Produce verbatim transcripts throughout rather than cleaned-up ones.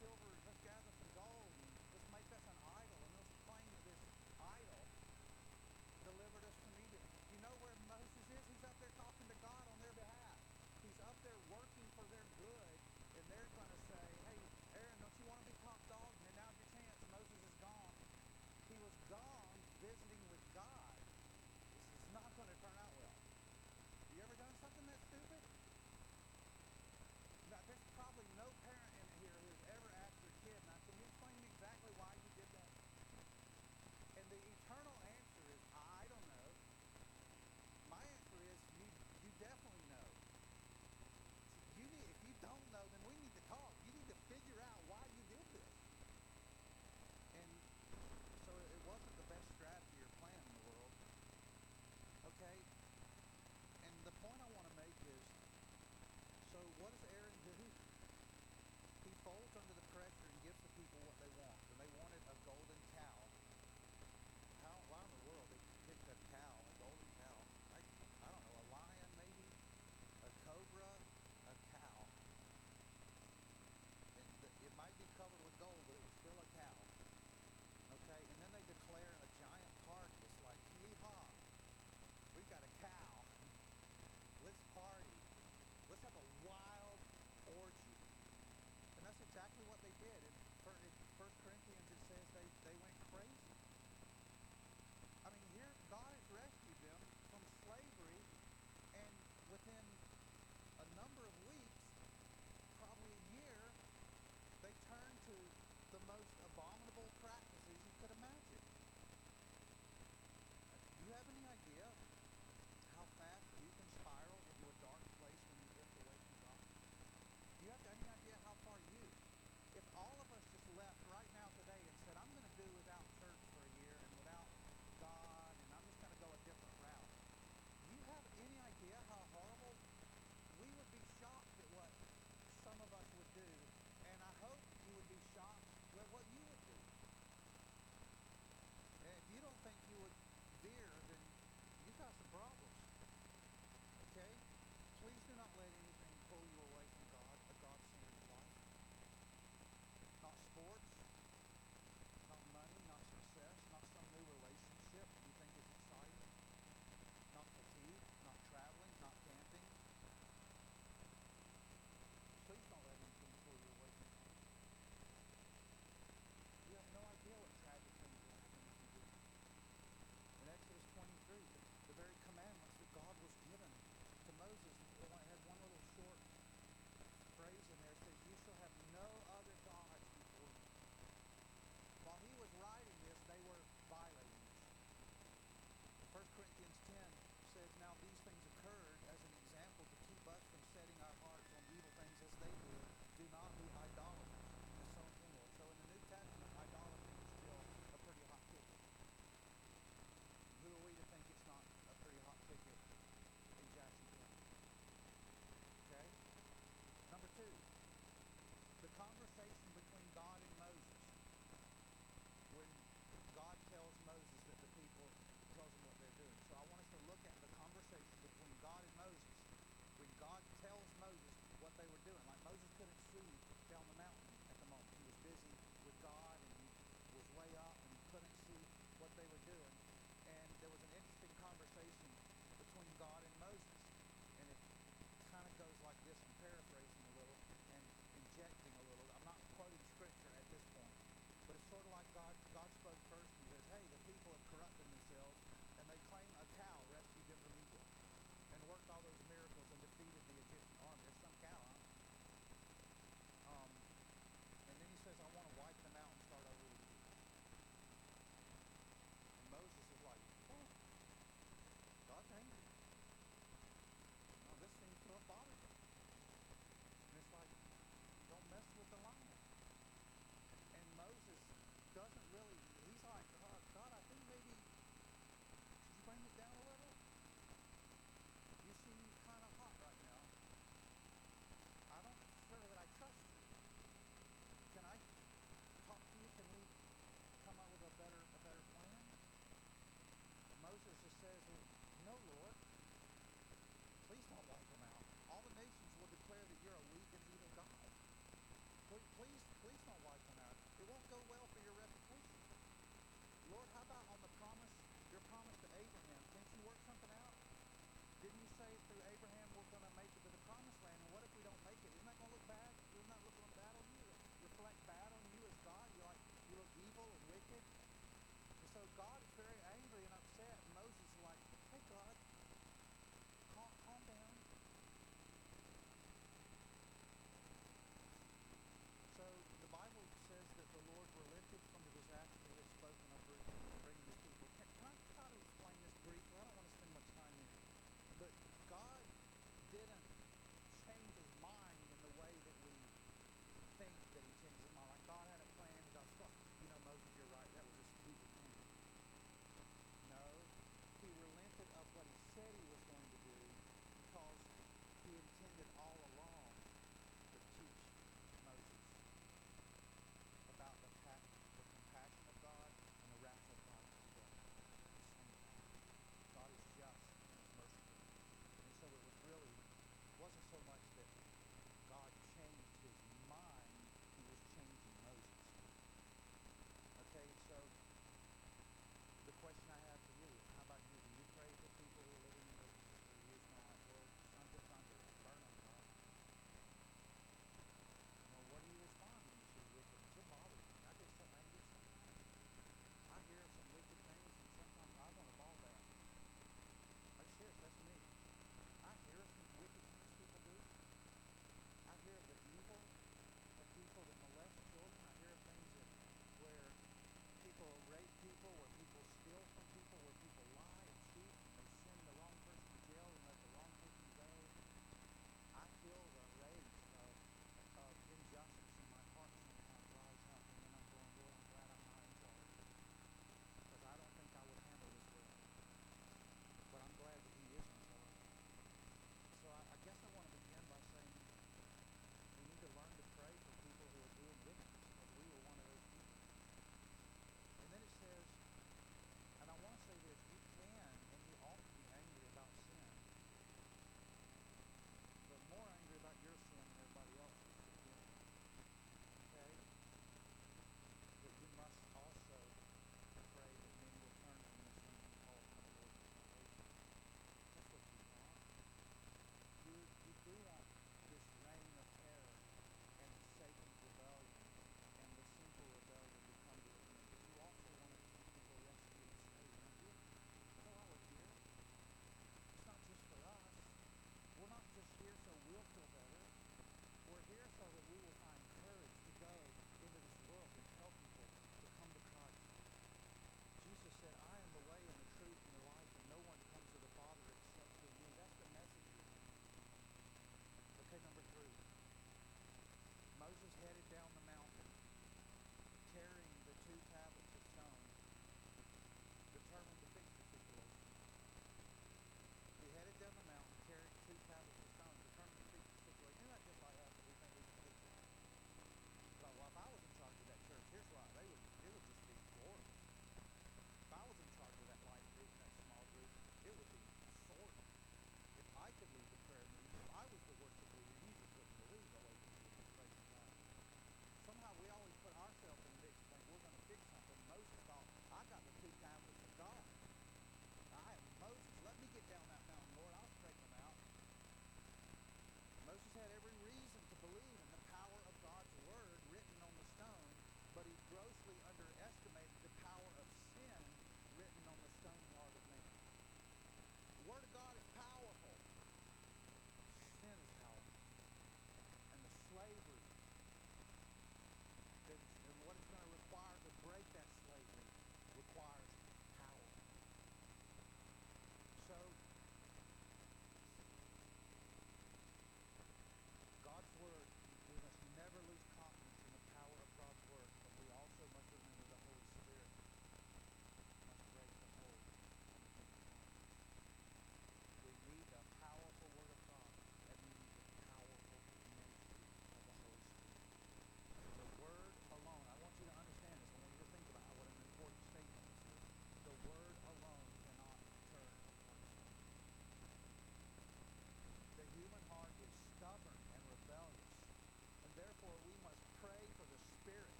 silver, let's gather some gold, and let's make us an idol, and let's claim that this idol delivered us from Egypt. You know where Moses is? He's up there talking to God on their behalf. He's up there working for their good, and they're going to say, hey, Aaron, don't you want to be top dog? And now's your chance. Moses is gone. He was gone visiting with God. This is not going to turn out well. You ever done something that stupid? Now, there's probably no parent in here who's ever asked their kid, now, can you explain to me exactly why you did that? And the eternal answer is, I don't know. My answer is, you you definitely know. You need, if you don't know, then we need to talk. You need to figure out why you did this. And so it wasn't the best strategy or plan in the world. Okay? And the point I want to make is, so what does Aaron do? He folds under the pressure and gives the people what they want. And they wanted a golden cow. How, why in the world they picked a cow, a golden cow? I, I don't know, a lion maybe? A cobra? A cow. And the, it might be covered with gold, but it was still a cow. Okay, and then they declare a giant party. It's like, yee-haw, we got a cow. Let's party. Let's have a wild orgy. And that's exactly what they did. In First Corinthians it says they, they went crazy. I mean, here God has rescued them from slavery, and within a number of weeks, probably a year, they turned to the most abominable practices you could imagine. Do you have any idea how fast you can spiral into a dark place when you drift away from God? Do you have any idea how far you, if all of us just left right now today and said, I'm going to do without church for a year and without God, and I'm just going to go a different route. Do you have any idea how horrible? We would be shocked at what some of us would do, and I hope you would be shocked at what you would do. And if you don't think you would veer, then you've got some problems. Okay? Please do not let anything pull you away from God, a God-centered life. Not sports, not money, not success, not some new relationship you think is exciting, not fatigue, not traveling, not camping. Please don't let anything pull you away from God. You have no idea what tragic things will happen if you do. In Exodus twenty-three, the, the very commandments that God was given to Moses, it had one little short phrase in there. It says, you shall have no other gods before me. While he was writing this, they were violating this. First Corinthians ten says, now these things occurred as an example to keep us from setting our hearts on evil things as they did. Do not be idolaters. That's so important. So in the New Testament, idolatry is still a pretty hot ticket. Who are we to think it's not a pretty hot ticket in Jackson County? Okay? Number two, the conversation between God and Moses. When God tells Moses that the people, tells them what they're doing. So I want us to look at the conversation between God and Moses. When God tells Moses what they were doing. Like Moses Please, please, please don't wipe them out. It won't go well for your reputation. Lord, how about on the promise, your promise to Abraham? Can't you work something out? Didn't you say through Abraham we're going to make it to the promised land? And what if we don't make it? Isn't that going to look bad? Isn't that looking bad on you? Reflect bad on you as God? You're like, you look evil and wicked. And so God is very angry and upset. And Moses is like, hey, God, calm, calm down. So the Bible says that the Lord relented from the disaster he had spoken of bringing his people. Can, can I try to explain this briefly? I don't want to spend much time here. But God didn't change his mind in the way that we think that he changed his mind. Like God had a plan. God thought, you know, Moses, you're right. That was a stupid plan.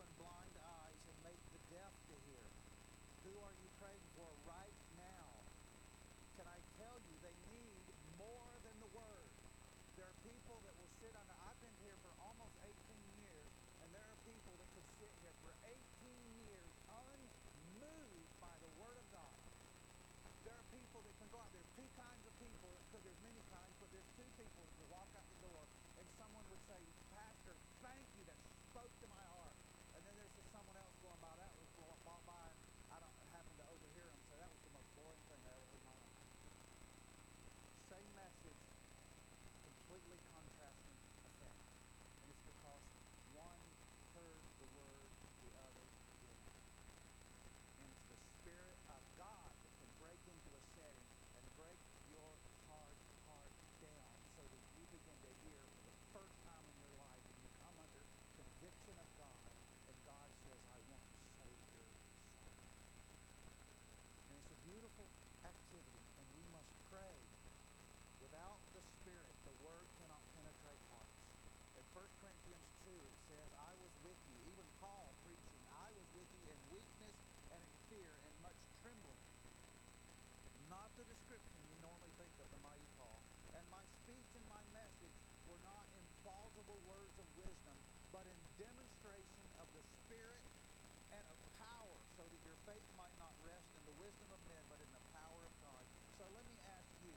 open blind eyes and make the deaf to hear. Who are you praying for right now? Can I tell you, they need more than the word. There are people that will sit under, I've been here for almost eighteen years, and there are people that could sit here for eighteen years unmoved by the word of God. There are people that can go out. There's two kinds of people. Because there's many kinds, but there's two people that walk out the door and someone would say, Pastor, thank you, that spoke to my heart. And then there's just someone else going by that was walk by, and I don't happen to overhear them say that was the most boring thing I ever heard in my life. Same message, completely contrasting effect. And it's because one heard the word, the other didn't. And it's the Spirit of God that can break into a setting and break your hard heart down so that you begin to hear for the first time in your life and you come under conviction of God, and God says, I want to save your soul. And it's a beautiful activity, and we must pray. Without the Spirit, the Word cannot penetrate hearts. In First Corinthians two, it says, I was with you, even Paul preaching, I was with you in weakness and in fear and much trembling. Not the description you normally think of the mighty Paul. And my speech and my message were not in plausible words of wisdom, but in demonstration of the Spirit and of power, so that your faith might not rest in the wisdom of men, but in the power of God. So let me ask you,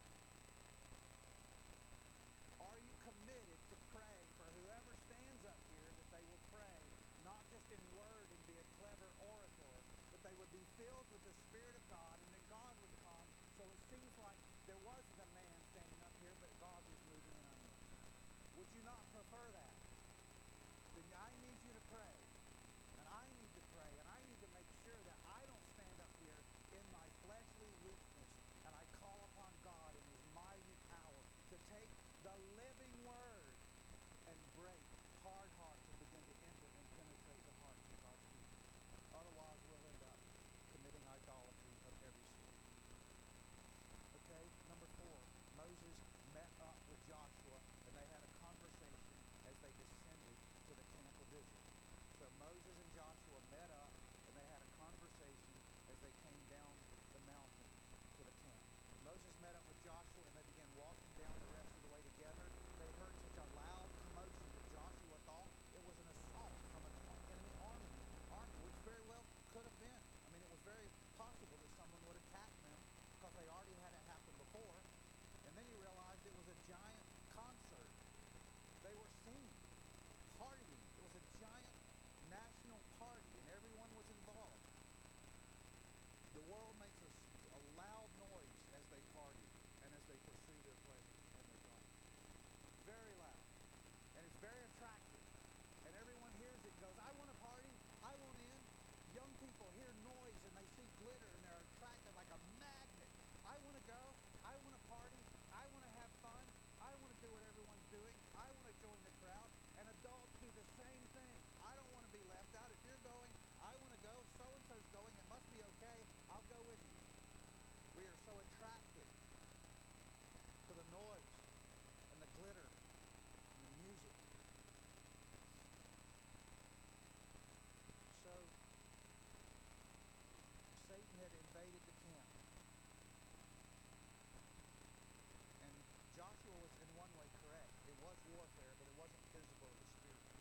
are you committed to pray for whoever stands up here, that they will pray, not just in word and be a clever orator, but they would be filled with the Spirit of God, and then God would come. So it seems like there wasn't a man standing up here, but God was moving in our midst. Would you not prefer that? Then I need you to pray, and I need to pray, and I need to make sure that I don't stand up here in my fleshly weakness, and I call upon God in His mighty power to take the living Word and break hard hearts and begin to enter and penetrate the hearts of God's people. Otherwise, we'll end up committing idolatry of every sort. Okay, number four, Moses met up with Joshua, and they had a conversation as they descended to the camp of Israel. So Moses and Joshua met up, and they had a conversation as they came down the mountain to the camp. When Moses met up with Joshua, and they began walking down the rest of the way together, they heard such a loud commotion that Joshua thought it was an assault from an enemy army, army, which very well could have been. I mean, it was very possible that someone would attack them because they already had it happen before. And then he realized it was a giant concert. They were singing, partying. It was a giant national party, and everyone was involved. The world makes a, a loud noise as they party and as they pursue their pleasure and their God. Very loud. And it's very attractive. And everyone hears it and goes, I want to party. I want in. Young people hear noise and they see glitter and they're attracted like a magnet. I want to go. I want to party. I want to have fun. I want to do what everyone's doing. I want to join the crowd. And adults do the same thing. I don't want to be left out. If you're going, I want to go. So-and-so's going. It must be okay. I'll go with you. We are so attracted to the noise and the glitter and the music. So Satan had invaded the camp. And Joshua was in one way correct. It was warfare, but it wasn't physical, it was spiritual.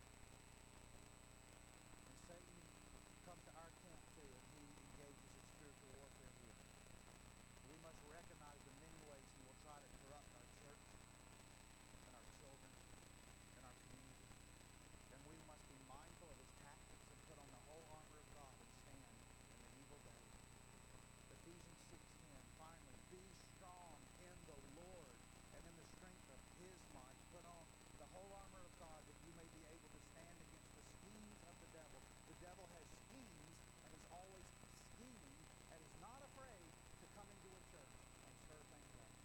And Satan comes to our camp too, and he engages in spiritual warfare here. We must recognize the many ways he will try to corrupt our church and our children and our community. And we must be mindful of his tactics and put on the whole armor of God and stand in the evil day. Ephesians six ten, finally, be strong in the Lord and in the strength of his might. Put on the whole armor of God that you may be able to stand against the schemes of the devil. The devil has schemes, and he's always scheming, and he's not afraid to come into a church and stir things up.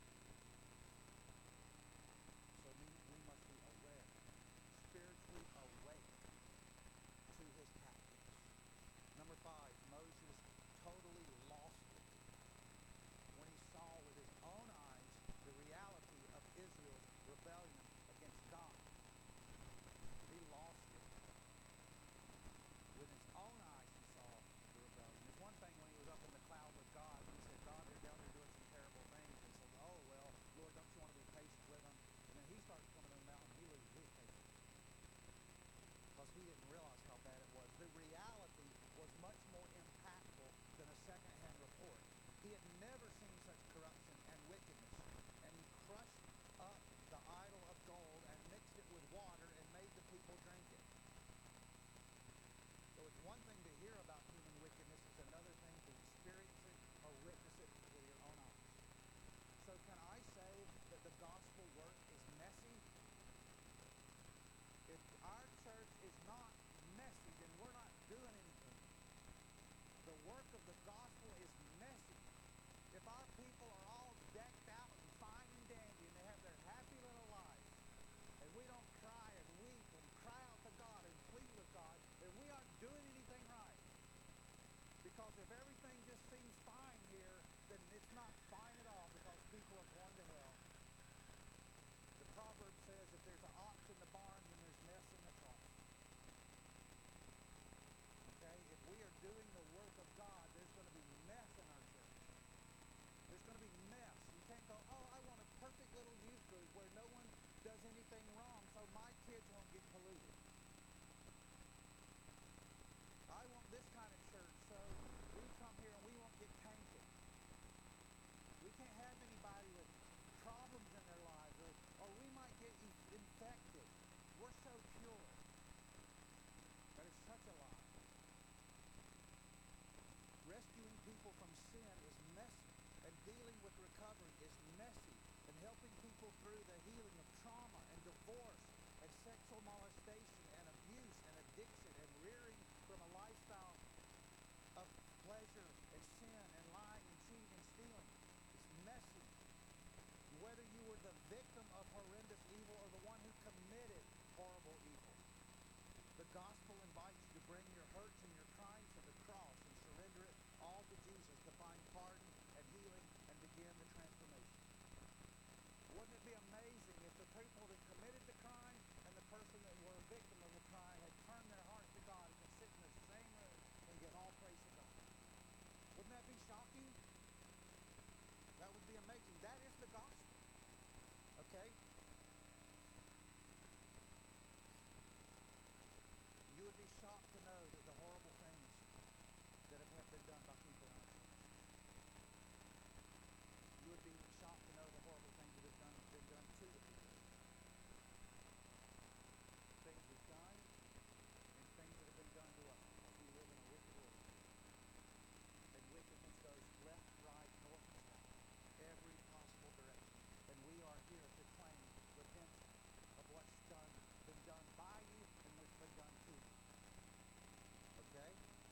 So we, we must be aware, spiritually awake to his tactics. Number five, Moses totally lost it when he saw with his own eyes the reality of Israel's rebellion against God. He lost it. he had never seen such corruption and wickedness. And he crushed up the idol of gold and mixed it with water and made the people drink it. So it's one thing to hear about human wickedness, it's another thing to experience it or witness it with your own eyes. So can I say that the gospel work is messy? If our church is not messy, then we're not doing anything. The work of the gospel is messy. If our people are all decked out and fine and dandy and they have their happy little lives, and we don't cry and weep and cry out to God and plead with God, then we aren't doing anything right. Because if everything just seems fine here, then it's not fine at all, because people are going to hell. The proverb says if there's an ox in the barn, then there's mess in the trough. Okay? If we are doing the work of God, there's going to be mess in our church. There's going to be mess. You can't go, oh, I want a perfect little youth group where no one does anything wrong so my kids won't get polluted. I want this kind of church so we come here and we won't get tainted. We can't have anybody with problems in their lives, or, or we might get infected. We're so pure. That is such a lie. Rescuing people from sin is messy, and dealing with recovery is messy, and helping people through the healing of trauma and divorce and sexual molestation and abuse and addiction and rearing from a lifestyle of pleasure and sin and lying and cheating and stealing. It's messy. Whether you were the victim of horrendous evil or the one who committed horrible evil, the gospel invites you to bring your hurts and your crimes to the cross and surrender it all to Jesus to find pardon and healing and begin the transformation. Wouldn't it be amazing if the people that committed the crime and the person that were a victim of the crime had turned their hearts to God and could sit in the same room and give all praise to God? Wouldn't that be shocking? That would be amazing. That is the gospel. Okay? You would be shocked to know that the horrible things that have been done by people in our church. You would be shocked to know the horrible things that have done, been done to the people. Things we've done and things that have been done to us, because we live in a wicked world. And wickedness goes left, right, north, and south, every possible direction. And we are here to claim redemption of what's done, been done by you and what's been done to you. Okay?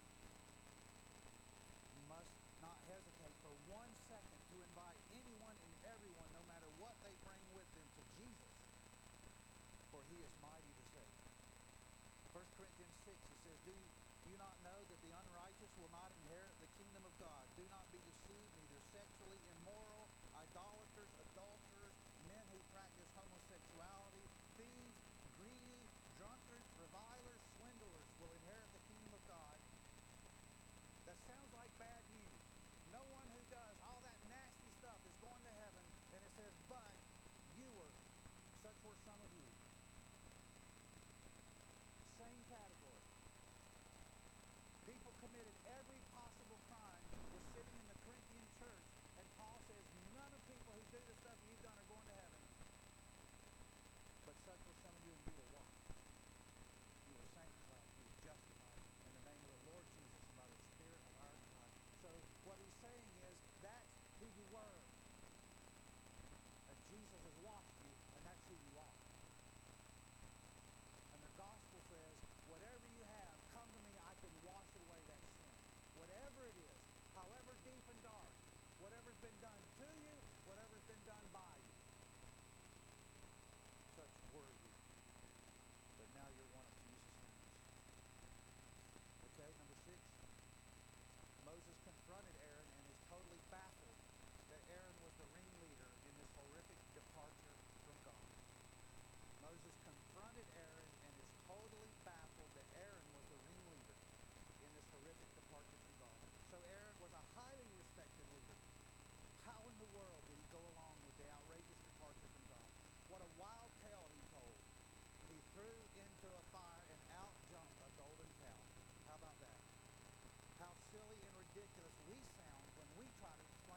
You must not hesitate for one second to invite anyone and everyone, no matter what they bring with them, to Jesus, for he is mighty to save. First Corinthians six, it says, Do you not know that the unrighteous will not inherit the kingdom of God? Do not be deceived, neither sexually immoral, idolaters, adulterers, men who practice homosexuality, thieves, greedy, drunkards, revilers, swindlers will inherit the kingdom of God. That sounds like bad news. No one who does all that nasty stuff is going to heaven. And it says, but you were, such were some of you. Same category. People committed every possible crime, were sitting in the Corinthian church, and Paul says, none of people who do the stuff you've done are going to heaven. But such were some of you, and you were what? You were sanctified, you were justified in the name of the Lord Jesus and by the Spirit of our God. So what he's saying is, that's who you were. And Jesus has washed you, and that's who you are. And the gospel says, whatever you have, come to me, I can wash away that sin. Whatever it is, however deep and dark, whatever's been done to you, whatever's been done by you. Such were you. But now you're one of Jesus' hands. Okay, number six. Moses confronted Aaron and is totally baffled that Aaron was the ringleader in this horrific departure from God. Moses confronted Aaron and is totally baffled that Aaron was the ringleader in this horrific departure from God. So Aaron was a highly respected leader. How in the world did he go along with the outrageous departure from God? What a wild tale he told. He threw into a fire and out jumped a golden cow. How about that? How silly and ridiculous we sound when we try to explain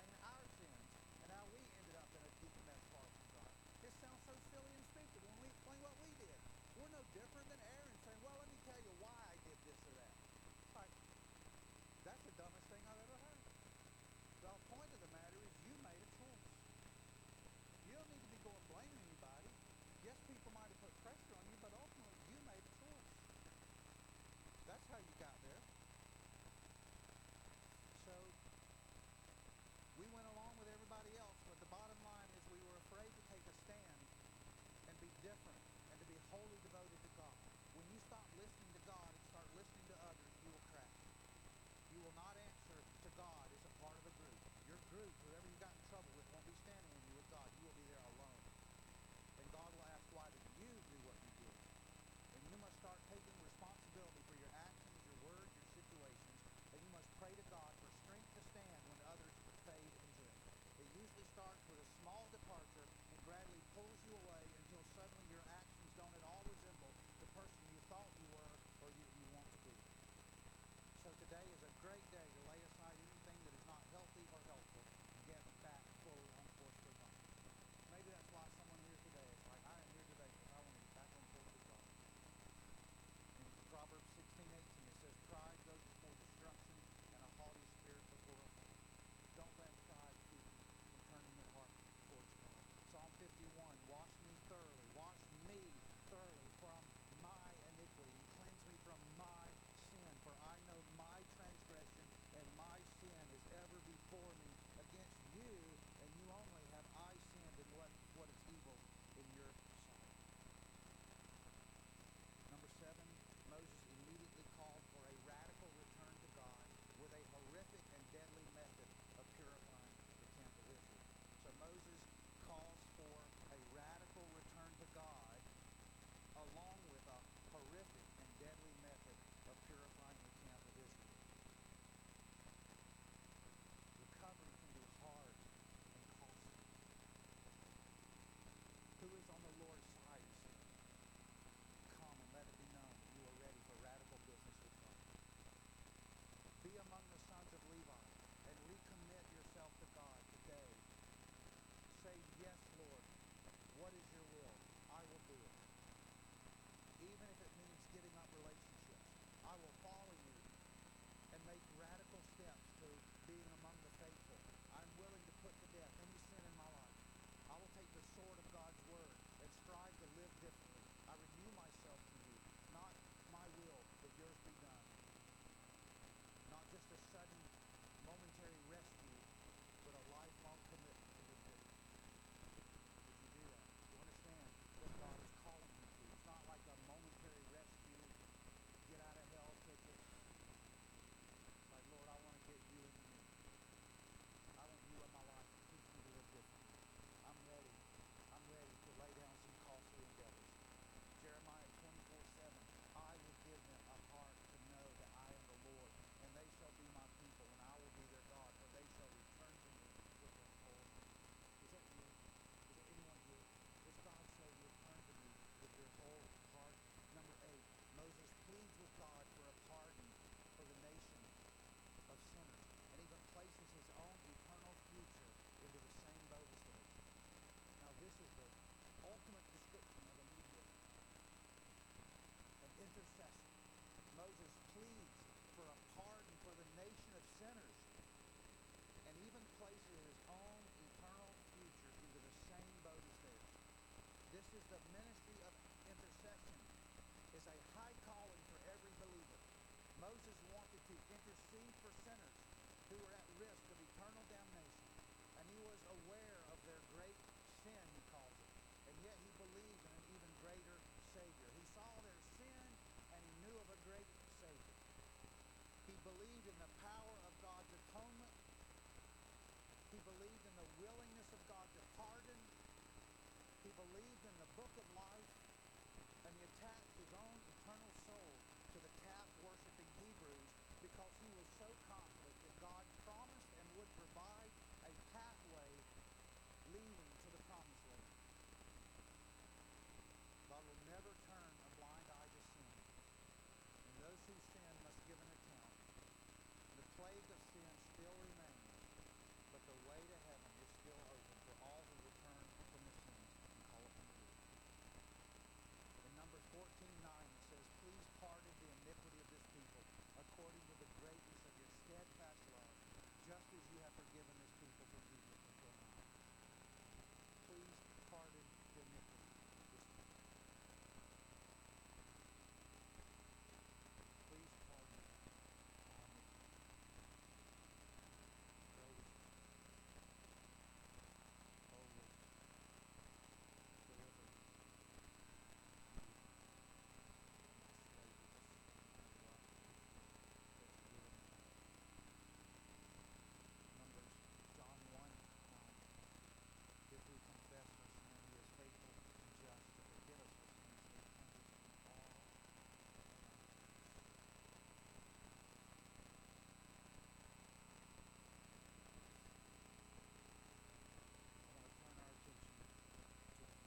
That's the dumbest thing I've ever heard. The point of the matter is you made a choice. You don't need to be going blaming anybody. Yes, people might have put pressure on you, but ultimately you made a choice. That's how you got there. So we went along with everybody else, but the bottom line is we were afraid to take a stand and be different and to be wholly devoted to God. When you stop listening to God and start listening to others, you will crash. You will not answer to God as a part of a group. Your group, whoever you got in trouble with, won't be standing with you with God. You will be there alone. And God will ask, why did you do what you did? And you must start taking responsibility for your actions, your words, your situations. And you must pray to God for strength to stand when others fade and drift. It usually starts with a small departure and gradually pulls you away until suddenly your actions don't at all resemble the person you thought you were or you, you want to be. So today is a great day to lay aside anything that is not healthy or helpful and get back fully on course for God. Maybe that's why someone here today is like, I am here today because I want to get back on course with God. In Proverbs sixteen eighteen it says, pride goes before destruction and a haughty spirit before a fall. Don't let pride keep you from turning your heart towards God. Psalm fifty-one, wash me thoroughly, wash me thoroughly from my iniquity and cleanse me from my sin, for I know my transgression and my sin is ever before me. Against you and you only have I sinned in what, what is evil in your sight. Number seven, Moses immediately called for a radical return to God with a horrific and deadly method of purifying the camp of Israel. So Moses calls for a radical return to God along with a horrific and deadly method of purifying the camp of Israel. Recovery can be hard and costly. Who is on the Lord's side, he said. Come and let it be known that you are ready for radical business with God. Be among the sons of Levi and recommit yourself to God today. Say, yes, Lord, what is your will? I will do it. Even if it means giving up relationships, I will follow you and make radical steps to being among the faithful. I'm willing to put to death any sin in my life. I will take the sword of God's word and strive to live differently. I renew myself to you. Not my will, but yours be done. Not just a sudden momentary rescue, but a lifelong commitment to your good. Would you do that? You understand what God is calling you to. It's not like a momentary rescue, get out of hell tickets. It's like, Lord, I want to get you into me. I want you in my life to teach me to live differently. I'm ready. I'm ready to lay down some costly endeavors. Jeremiah twenty-four seven, I will give them a heart to know that I am the Lord, and they shall be my people, and I will be their God, for they shall return to me with their whole heart. Is that you? Is there anyone here? Does God say, return to me with your whole heart? Number eight, Moses pleads with God for a pardon for the nation of sinners, and even places his own eternal future into the same boat as theirs. Now this is the ultimate description of a mediator, an intercessor. Moses pleads for a pardon for the nation of sinners and even places his own eternal future into the same boat as theirs. This is the ministry of intercession. It's a high calling for every believer. Moses wanted to intercede for sinners who were at risk of eternal damnation, and he was aware of their great sin, he calls it, and yet he believed in an even greater Savior. He saw their sin, and he knew of a great Savior. He believed in the power of God's atonement. He believed in the willingness of God to pardon. He believed in the book of life, and he attached his own eternal soul to the calf-worshiping Hebrews because he was so confident that God promised and would provide a pathway leading to the promised land. God will never turn a blind eye to sin, and those who sin must give an account. The plague of sin still remains, but the way to heaven is still open for all who will turn from their sins and call upon the Lord. In Numbers fourteen nine it says, please pardon the iniquity of this people according to the greatness of your steadfast forgiven this people for people before now. Please pardon the iniquity this morning. Please pardon our iniquity. Great is your faithfulness. O Lord, deliver me, you, from the slavery, the sin, and the lust that rule in my heart. Numbers, John one nine. If we confess our sin, he is faithful and just to forgive us our sins and cleanse us from all unrighteousness. I want to turn our attention to the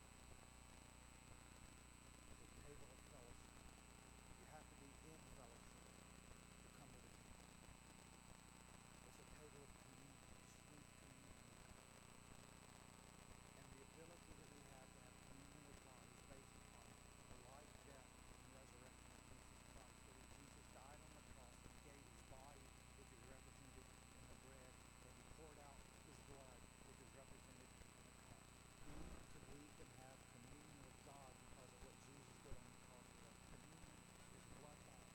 the table of fellowship. You have to be in fellowship to come to the table. It's a table of communion, sweet communion with God. And the ability that we have to have communion with God is based upon the life, death, and resurrection of Jesus Christ. That he, Jesus died on the cross and he gave his body, which is represented in the bread, and he poured out his blood, which is represented in the cup. He, we can have communion with God because of what Jesus did on the cross for us. Communion is blood bond.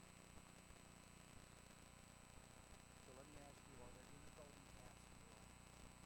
So let me ask you, are there any golden calves in your life?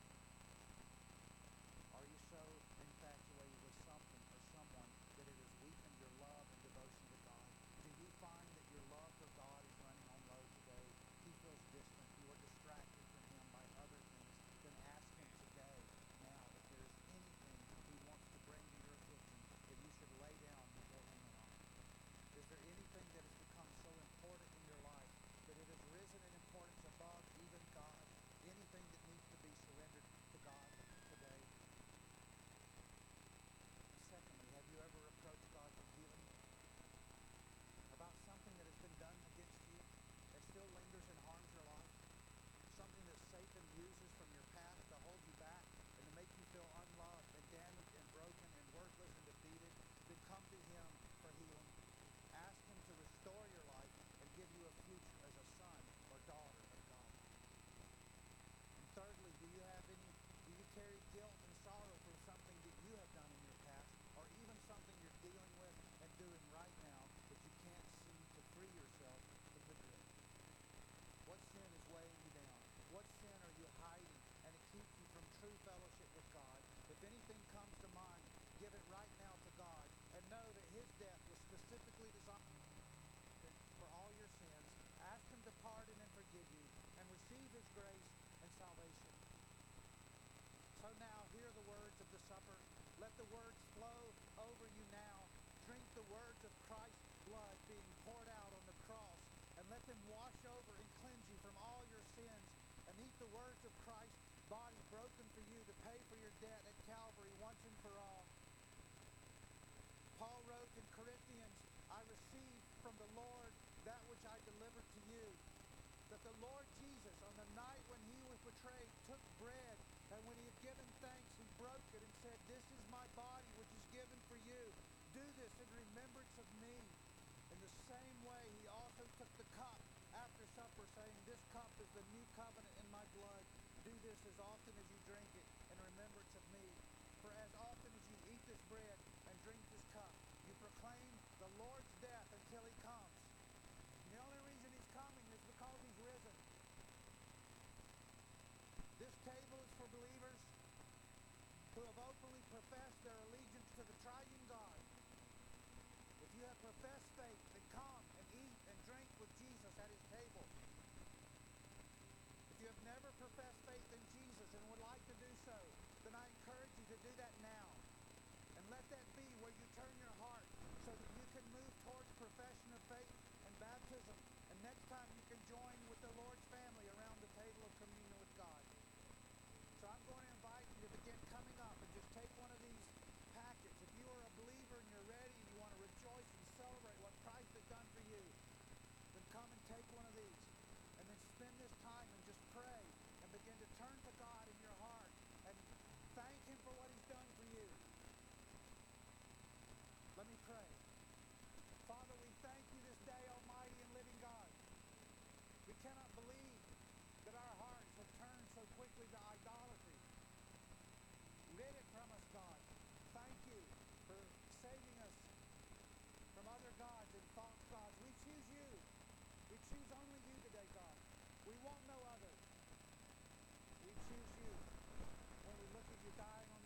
Are you so infatuated with something or someone that it has weakened your love and devotion to God? Do you find that your love for God is running on low today? He feels distant. You are distracted from him by other things. Then ask him today, now, if there is anything he wants to bring to your attention that you should lay down before him and I. Is there anything that has become so important in your life that it has risen in importance above even God? Anything that needs to be surrendered to God today? Secondly, have you ever approached God for healing? About something that has been done against you that still lingers and harms your life? Something that Satan uses from your past to hold you back and to make you feel unloved and damaged and broken and worthless and defeated? Then come to him for healing. Ask him to restore your life and give you a future as a son or daughter of God. And thirdly, do you have any, do you carry guilt and sorrow for something that you have done in your past, or even something you're dealing with and doing right now that you can't seem to free yourself from the grip? What sin is weighing you down? What sin are you hiding, and it keeps you from true fellowship with God? If anything comes to mind, give it right now to God, and know that his death was specifically designed for all your sins. Ask him to pardon and forgive you, and receive his grace and salvation. So now, hear the words of the supper. Let the words flow over you now. Drink the words of Christ's blood being poured out on the cross, and let them wash over and cleanse you from all your sins. And eat the words of Christ's body broken for you to pay for your debt at Calvary once and for all. Paul wrote in Corinthians, I received from the Lord that which I delivered to you, that the Lord Jesus, on the night when he was betrayed, took bread, and when he had given thanks, he broke it and said, this is my body which is given for you. Do this in remembrance of me. In the same way, he also took the cup after supper, saying, this cup is the new covenant in my blood. Do this as often as you drink it in remembrance of me. For as often as you eat this bread and drink this cup, you proclaim the Lord's death until he comes. And the only reason he's coming is because he's risen. This table is for believers who have openly professed their allegiance to the triune God. If you have professed faith, then come and eat and drink with Jesus at his table. If you have never professed faith in Jesus and would like to do so, then I encourage you to do that now. And let that be where you turn your heart so that you can move towards profession of faith and baptism. And next time you can join with the Lord's family around the table of communion with God. So I'm going to invite you to begin coming up and just take one of these packets. If you are a believer and you're ready and you want to rejoice and celebrate what Christ has done for you, then come and take one of these. And then spend this time and just pray and begin to turn to God in your heart and thank him for what he's done for you. Let me pray. Father, we thank you this day, Almighty and living God. We cannot believe that our hearts have turned so quickly especially the idolatry. Rid it from us, God. Thank you for saving us from other gods and false gods. We choose you. We choose only you today, God. We want no other. We choose you. When we look at you dying on